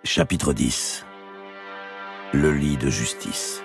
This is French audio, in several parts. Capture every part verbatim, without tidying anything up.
Chapitre dix. Le lit de justice.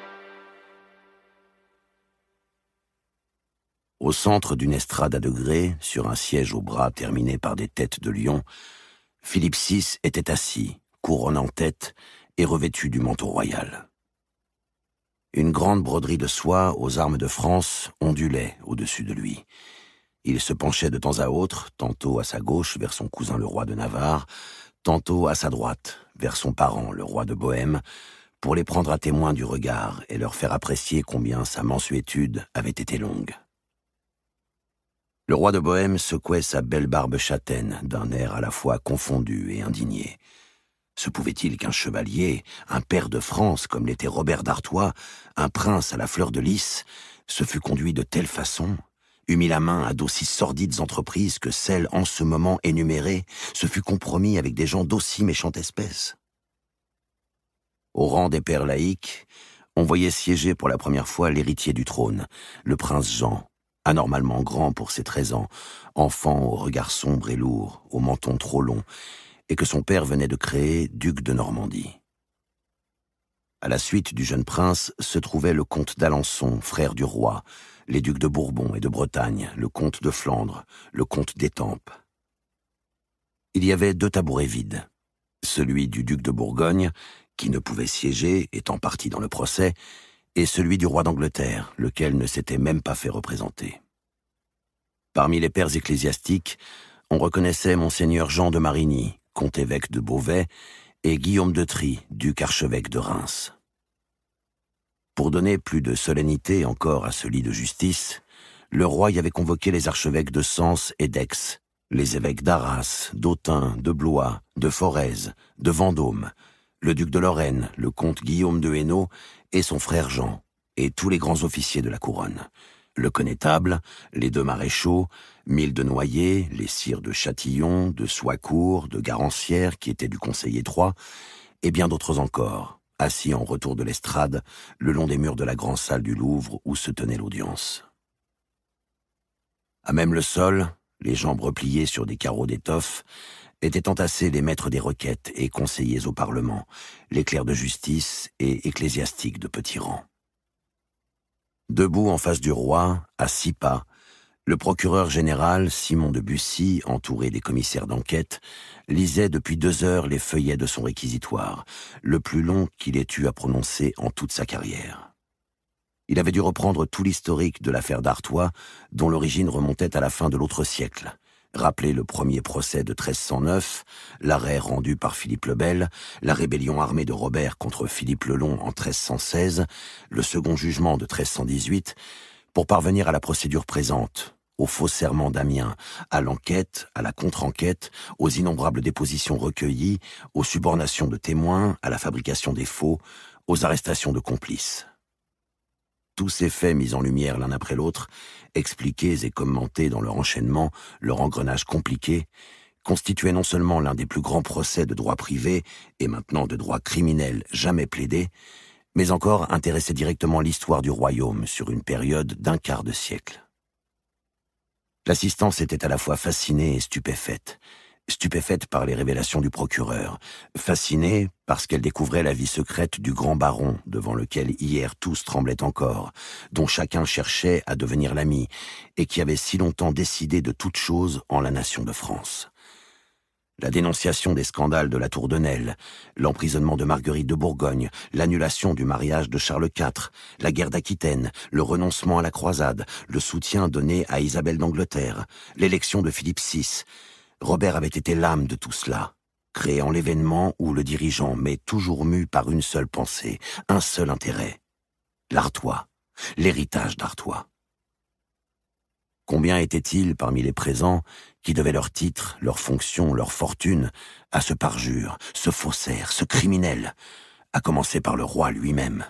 Au centre d'une estrade à degrés, sur un siège aux bras terminé par des têtes de lion, Philippe six était assis, couronne en tête et revêtu du manteau royal. Une grande broderie de soie aux armes de France ondulait au-dessus de lui. Il se penchait de temps à autre, tantôt à sa gauche vers son cousin le roi de Navarre, tantôt à sa droite vers son parent le roi de Bohême, pour les prendre à témoin du regard et leur faire apprécier combien sa mansuétude avait été longue. Le roi de Bohême secouait sa belle barbe châtaine d'un air à la fois confondu et indigné. Se pouvait-il qu'un chevalier, un pair de France comme l'était Robert d'Artois, un prince à la fleur de lys, se fût conduit de telle façon, eût mis la main à d'aussi sordides entreprises que celles en ce moment énumérées, se fût compromis avec des gens d'aussi méchante espèce? Au rang des pères laïcs, on voyait siéger pour la première fois l'héritier du trône, le prince Jean, anormalement grand pour ses treize ans, enfant au regard sombre et lourd, au menton trop long, et que son père venait de créer duc de Normandie. À la suite du jeune prince se trouvait le comte d'Alençon, frère du roi, les ducs de Bourbon et de Bretagne, le comte de Flandre, le comte d'Étampes. Il y avait deux tabourets vides, celui du duc de Bourgogne, qui ne pouvait siéger, étant parti dans le procès, et celui du roi d'Angleterre, lequel ne s'était même pas fait représenter. Parmi les pairs ecclésiastiques, on reconnaissait monseigneur Jean de Marigny, comte-évêque de Beauvais, et Guillaume de Trie, duc archevêque de Reims. Pour donner plus de solennité encore à ce lit de justice, le roi y avait convoqué les archevêques de Sens et d'Aix, les évêques d'Arras, d'Autun, de Blois, de Forez, de Vendôme, le duc de Lorraine, le comte Guillaume de Hainaut et son frère Jean, et tous les grands officiers de la couronne, le connétable, les deux maréchaux, Mille de Noyer, les sires de Châtillon, de Soicourt, de Garancières, qui étaient du conseil étroit, et bien d'autres encore, assis en retour de l'estrade, le long des murs de la grande salle du Louvre où se tenait l'audience. À même le sol, les jambes repliées sur des carreaux d'étoffe, étaient entassés les maîtres des requêtes et conseillers au Parlement, les clercs de justice et ecclésiastiques de petit rang. Debout en face du roi, à six pas, le procureur général Simon de Bussy, entouré des commissaires d'enquête, lisait depuis deux heures les feuillets de son réquisitoire, le plus long qu'il ait eu à prononcer en toute sa carrière. Il avait dû reprendre tout l'historique de l'affaire d'Artois, dont l'origine remontait à la fin de l'autre siècle, rappeler le premier procès de treize cent neuf, l'arrêt rendu par Philippe le Bel, la rébellion armée de Robert contre Philippe le Long en treize cent seize, le second jugement de treize cent dix-huit, pour parvenir à la procédure présente, au faux serment d'Amiens, à l'enquête, à la contre-enquête, aux innombrables dépositions recueillies, aux subornations de témoins, à la fabrication des faux, aux arrestations de complices. Tous ces faits mis en lumière l'un après l'autre, expliqués et commentés dans leur enchaînement, leur engrenage compliqué, constituaient non seulement l'un des plus grands procès de droit privé et maintenant de droit criminel jamais plaidés, mais encore intéressaient directement l'histoire du royaume sur une période d'un quart de siècle. L'assistance était à la fois fascinée et stupéfaite. Stupéfaite par les révélations du procureur, fascinée parce qu'elle découvrait la vie secrète du grand baron, devant lequel hier tous tremblaient encore, dont chacun cherchait à devenir l'ami, et qui avait si longtemps décidé de toutes choses en la nation de France. La dénonciation des scandales de la Tour de Nesle, l'emprisonnement de Marguerite de Bourgogne, l'annulation du mariage de Charles quatre, la guerre d'Aquitaine, le renoncement à la croisade, le soutien donné à Isabelle d'Angleterre, l'élection de Philippe six. Robert avait été l'âme de tout cela, créant l'événement où le dirigeant, mais toujours mu par une seule pensée, un seul intérêt, l'Artois, l'héritage d'Artois. Combien étaient-ils parmi les présents qui devaient leur titre, leur fonction, leur fortune à ce parjure, ce faussaire, ce criminel, à commencer par le roi lui-même?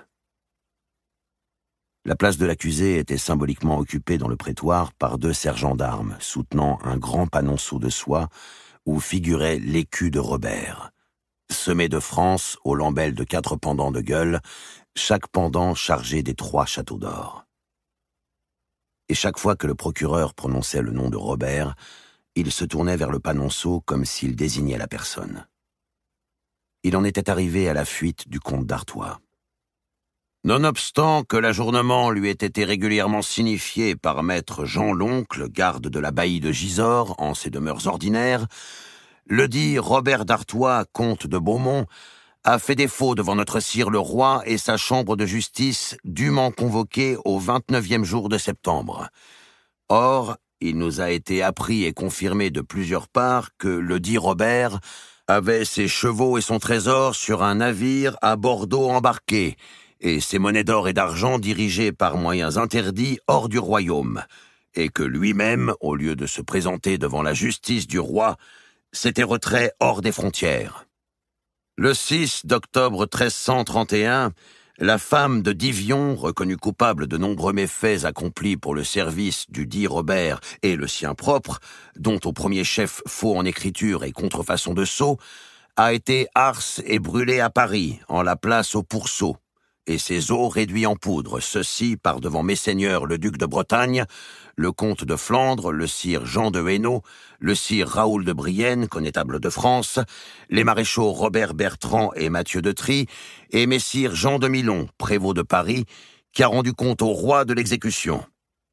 La place de l'accusé était symboliquement occupée dans le prétoire par deux sergents d'armes soutenant un grand panonceau de soie où figurait l'écu de Robert, semé de France aux lambelles de quatre pendants de gueule, chaque pendant chargé des trois châteaux d'or. Et chaque fois que le procureur prononçait le nom de Robert, il se tournait vers le panonceau comme s'il désignait la personne. il en était arrivé à la fuite du comte d'Artois. Nonobstant que l'ajournement lui ait été régulièrement signifié par maître Jean l'Oncle, garde de la baillie de Gisors, en ses demeures ordinaires, ledit Robert d'Artois, comte de Beaumont, a fait défaut devant notre sire le roi et sa chambre de justice dûment convoquée au vingt-neuvième jour de septembre. Or, il nous a été appris et confirmé de plusieurs parts que ledit Robert avait ses chevaux et son trésor sur un navire à Bordeaux embarqué, et ses monnaies d'or et d'argent dirigées par moyens interdits hors du royaume, et que lui-même, au lieu de se présenter devant la justice du roi, s'était retrait hors des frontières. Le six d'octobre treize cent trente et un, la femme de Divion, reconnue coupable de nombreux méfaits accomplis pour le service du dit Robert et le sien propre, dont au premier chef faux en écriture et contrefaçon de sceau, a été harce et brûlée à Paris, en la place au pourceau, et ses os réduits en poudre, ceci par devant Messeigneurs le duc de Bretagne, le comte de Flandre, le sire Jean de Hainaut, le sire Raoul de Brienne, connétable de France, les maréchaux Robert Bertrand et Mathieu de Trie, et messire Jean de Milon, prévôt de Paris, qui a rendu compte au roi de l'exécution.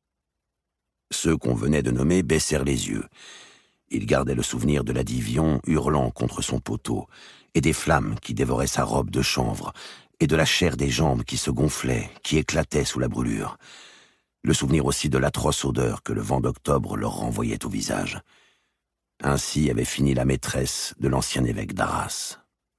Ceux qu'on venait de nommer baissèrent les yeux. Ils gardaient le souvenir de la Divion hurlant contre son poteau, et des flammes qui dévoraient sa robe de chanvre, et de la chair des jambes qui se gonflait, qui éclatait sous la brûlure. Le souvenir aussi de l'atroce odeur que le vent d'octobre leur renvoyait au visage. Ainsi avait fini la maîtresse de l'ancien évêque d'Arras.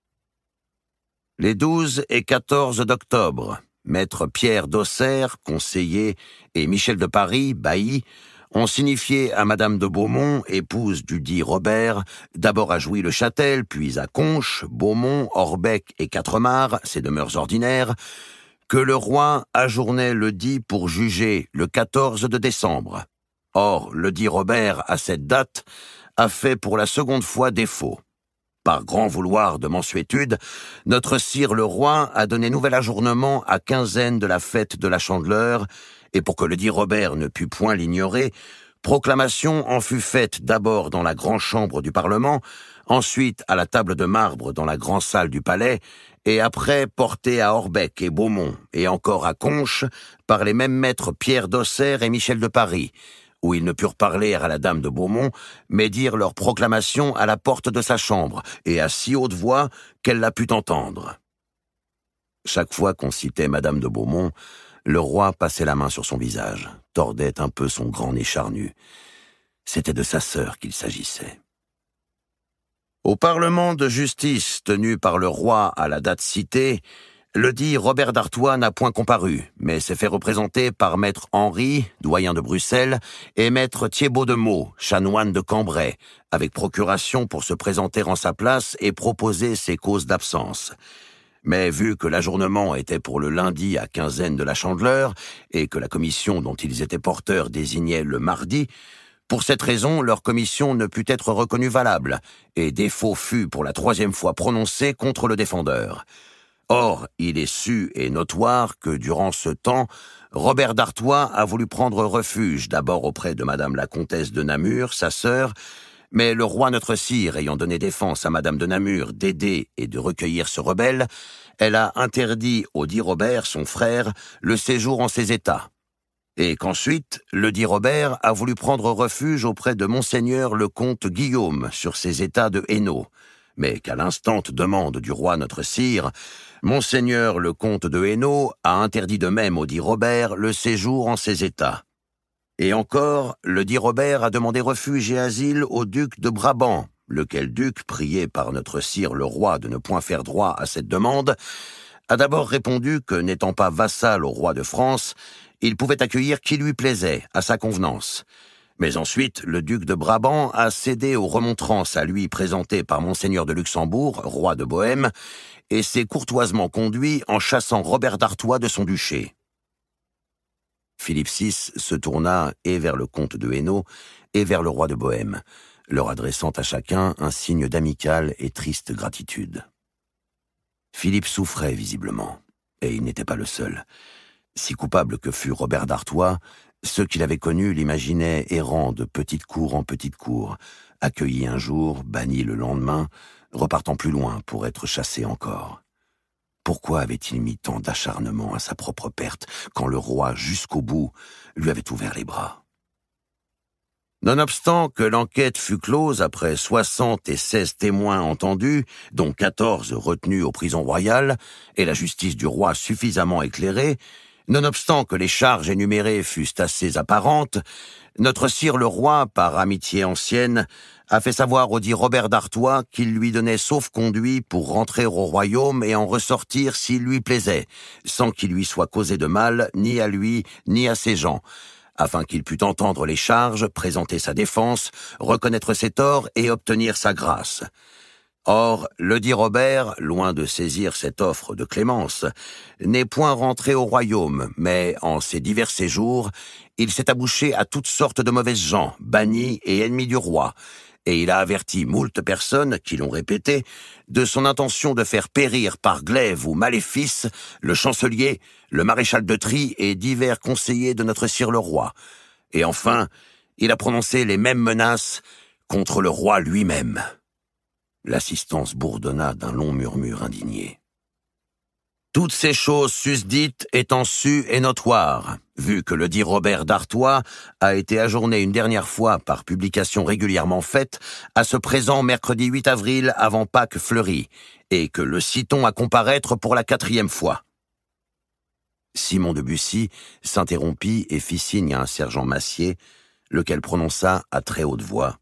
Les douze et quatorze d'octobre, maître Pierre d'Auxerre, conseiller, et Michel de Paris, bailli, ont signifié à madame de Beaumont, épouse du dit Robert, d'abord à Jouy-le-Châtel, puis à Conches, Beaumont, Orbec et Quatremar, ses demeures ordinaires, que le roi ajournait le dit pour juger le quatorze de décembre. Or, le dit Robert, à cette date, a fait pour la seconde fois défaut. Par grand vouloir de mansuétude, notre sire le roi a donné nouvel ajournement à quinzaine de la fête de la Chandeleur, et pour que le dit Robert ne pût point l'ignorer, proclamation en fut faite d'abord dans la grande chambre du Parlement, ensuite à la table de marbre dans la grande salle du palais, et après portée à Orbec et Beaumont, et encore à Conches, par les mêmes maîtres Pierre d'Auxerre et Michel de Paris, où ils ne purent parler à la dame de Beaumont, mais dire leur proclamation à la porte de sa chambre, et à si haute voix qu'elle la put entendre. Chaque fois qu'on citait madame de Beaumont, le roi passait la main sur son visage, tordait un peu son grand nez charnu. C'était de sa sœur qu'il s'agissait. Au Parlement de justice tenu par le roi à la date citée, le dit Robert d'Artois n'a point comparu, mais s'est fait représenter par maître Henri, doyen de Bruxelles, et maître Thiébaut de Meaux, chanoine de Cambrai, avec procuration pour se présenter en sa place et proposer ses causes d'absence. Mais vu que l'ajournement était pour le lundi à quinzaine de la Chandeleur, et que la commission dont ils étaient porteurs désignait le mardi, pour cette raison, leur commission ne put être reconnue valable, et défaut fut pour la troisième fois prononcé contre le défendeur. Or, il est su et notoire que, durant ce temps, Robert d'Artois a voulu prendre refuge d'abord auprès de madame la comtesse de Namur, sa sœur, mais le roi notre sire ayant donné défense à madame de Namur d'aider et de recueillir ce rebelle, elle a interdit au dit Robert, son frère, le séjour en ses états. Et qu'ensuite, le dit Robert a voulu prendre refuge auprès de monseigneur le comte Guillaume sur ses états de Hainaut, mais qu'à l'instante demande du roi notre sire, monseigneur le comte de Hainaut a interdit de même au dit Robert le séjour en ses états. Et encore, le dit Robert a demandé refuge et asile au duc de Brabant, lequel duc, prié par notre sire le roi de ne point faire droit à cette demande, a d'abord répondu que, n'étant pas vassal au roi de France, il pouvait accueillir qui lui plaisait, à sa convenance. Mais ensuite, le duc de Brabant a cédé aux remontrances à lui présentées par monseigneur de Luxembourg, roi de Bohême, et s'est courtoisement conduit en chassant Robert d'Artois de son duché. Philippe six se tourna et vers le comte de Hainaut et vers le roi de Bohême, leur adressant à chacun un signe d'amicale et triste gratitude. Philippe souffrait visiblement, et il n'était pas le seul. Si coupable que fût Robert d'Artois, ceux qui l'avaient connu l'imaginaient errant de petite cour en petite cour, accueilli un jour, banni le lendemain, repartant plus loin pour être chassé encore. Pourquoi avait-il mis tant d'acharnement à sa propre perte, quand le roi, jusqu'au bout, lui avait ouvert les bras? Nonobstant que l'enquête fut close après soixante et seize témoins entendus, dont quatorze retenus aux prisons royales, et la justice du roi suffisamment éclairée, nonobstant que les charges énumérées fussent assez apparentes, notre sire le roi, par amitié ancienne, a fait savoir au dit Robert d'Artois qu'il lui donnait sauf-conduit pour rentrer au royaume et en ressortir s'il lui plaisait, sans qu'il lui soit causé de mal, ni à lui, ni à ses gens, afin qu'il pût entendre les charges, présenter sa défense, reconnaître ses torts et obtenir sa grâce. Or, le dit Robert, loin de saisir cette offre de clémence, n'est point rentré au royaume, mais, en ses divers séjours, il s'est abouché à toutes sortes de mauvaises gens, bannis et ennemis du roi, et il a averti moult personnes, qui l'ont répété, de son intention de faire périr par glaive ou maléfice le chancelier, le maréchal de Trie et divers conseillers de notre sire le roi. Et enfin, il a prononcé les mêmes menaces contre le roi lui-même. L'assistance bourdonna d'un long murmure indigné. Toutes ces choses susdites étant sues et notoires, vu que le dit Robert d'Artois a été ajourné une dernière fois par publication régulièrement faite à ce présent mercredi huit avril avant Pâques fleuries, et que le citons à comparaître pour la quatrième fois. Simon de Bussy s'interrompit et fit signe à un sergent Massier, lequel prononça à très haute voix: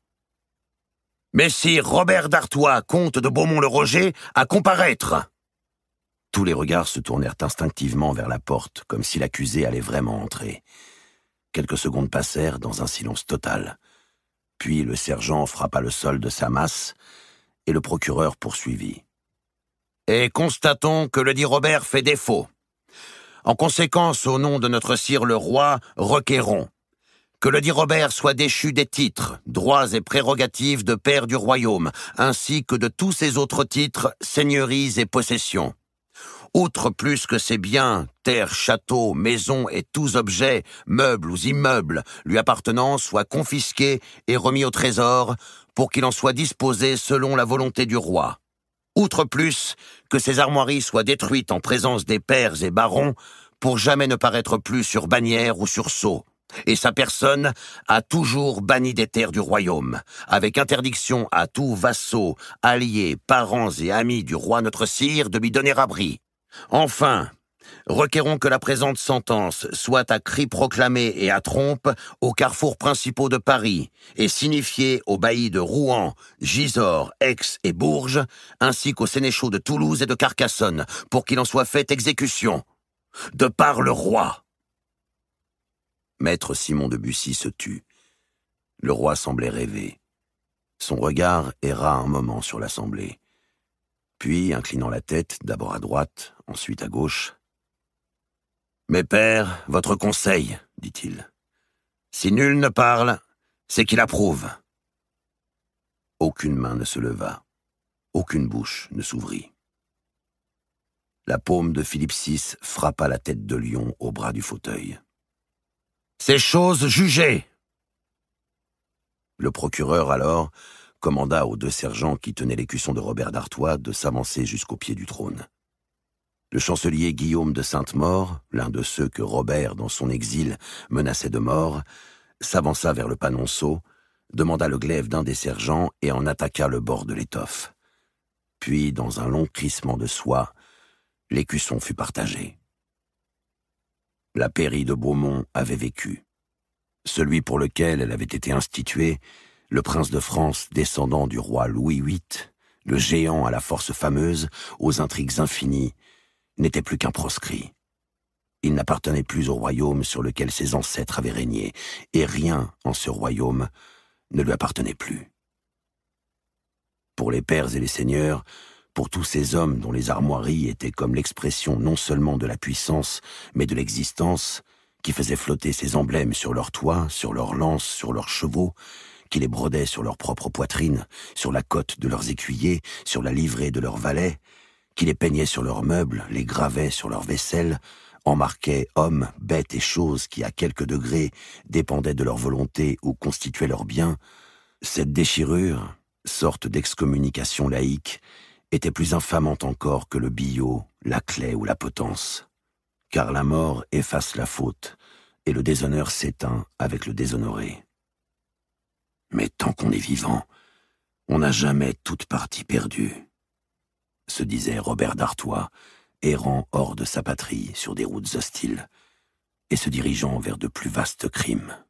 « Messire Robert d'Artois, comte de Beaumont-le-Roger, à comparaître !» Tous les regards se tournèrent instinctivement vers la porte, comme si l'accusé allait vraiment entrer. Quelques secondes passèrent dans un silence total. Puis le sergent frappa le sol de sa masse, et le procureur poursuivit. « Et constatons que le dit Robert fait défaut. En conséquence, au nom de notre sire le roi, requérons que le dit Robert soit déchu des titres, droits et prérogatives de père du royaume, ainsi que de tous ses autres titres, seigneuries et possessions. Outre plus que ses biens, terres, châteaux, maisons et tous objets, meubles ou immeubles, lui appartenant, soient confisqués et remis au trésor, pour qu'il en soit disposé selon la volonté du roi. Outre plus que ses armoiries soient détruites en présence des pairs et barons, pour jamais ne paraître plus sur bannière ou sur sceau. Et sa personne a toujours banni des terres du royaume, avec interdiction à tous vassaux, alliés, parents et amis du roi notre sire de lui donner abri. Enfin, requérons que la présente sentence soit à cri proclamée et à trompe aux carrefours principaux de Paris et signifiée aux baillis de Rouen, Gisors, Aix et Bourges, ainsi qu'aux sénéchaux de Toulouse et de Carcassonne, pour qu'il en soit fait exécution. De par le roi. » Maître Simon de Bussy se tut. Le roi semblait rêver. Son regard erra un moment sur l'assemblée. Puis, inclinant la tête, d'abord à droite, ensuite à gauche. « Mes pères, votre conseil, dit-il. Si nul ne parle, c'est qu'il approuve. » Aucune main ne se leva. Aucune bouche ne s'ouvrit. La paume de Philippe six frappa la tête de lion au bras du fauteuil. « Ces choses jugées !» Le procureur, alors, commanda aux deux sergents qui tenaient l'écusson de Robert d'Artois de s'avancer jusqu'au pied du trône. Le chancelier Guillaume de Sainte-Maure, l'un de ceux que Robert, dans son exil, menaçait de mort, s'avança vers le panonceau, demanda le glaive d'un des sergents et en attaqua le bord de l'étoffe. Puis, dans un long crissement de soie, l'écusson fut partagé. La pairie de Beaumont avait vécu. Celui pour lequel elle avait été instituée, le prince de France descendant du roi Louis huit, le géant à la force fameuse, aux intrigues infinies, n'était plus qu'un proscrit. Il n'appartenait plus au royaume sur lequel ses ancêtres avaient régné, et rien en ce royaume ne lui appartenait plus. Pour les pairs et les seigneurs, pour tous ces hommes dont les armoiries étaient comme l'expression non seulement de la puissance, mais de l'existence, qui faisaient flotter ces emblèmes sur leurs toits, sur leurs lances, sur leurs chevaux, qui les brodaient sur leur propre poitrine, sur la cotte de leurs écuyers, sur la livrée de leurs valets, qui les peignaient sur leurs meubles, les gravaient sur leur vaisselle, en marquaient hommes, bêtes et choses qui, à quelque degré, dépendaient de leur volonté ou constituaient leurs biens, Cette déchirure, sorte d'excommunication laïque, était plus infamante encore que le billot, la clé ou la potence. Car la mort efface la faute, et le déshonneur s'éteint avec le déshonoré. Mais tant qu'on est vivant, on n'a jamais toute partie perdue, se disait Robert d'Artois, errant hors de sa patrie sur des routes hostiles, et se dirigeant vers de plus vastes crimes.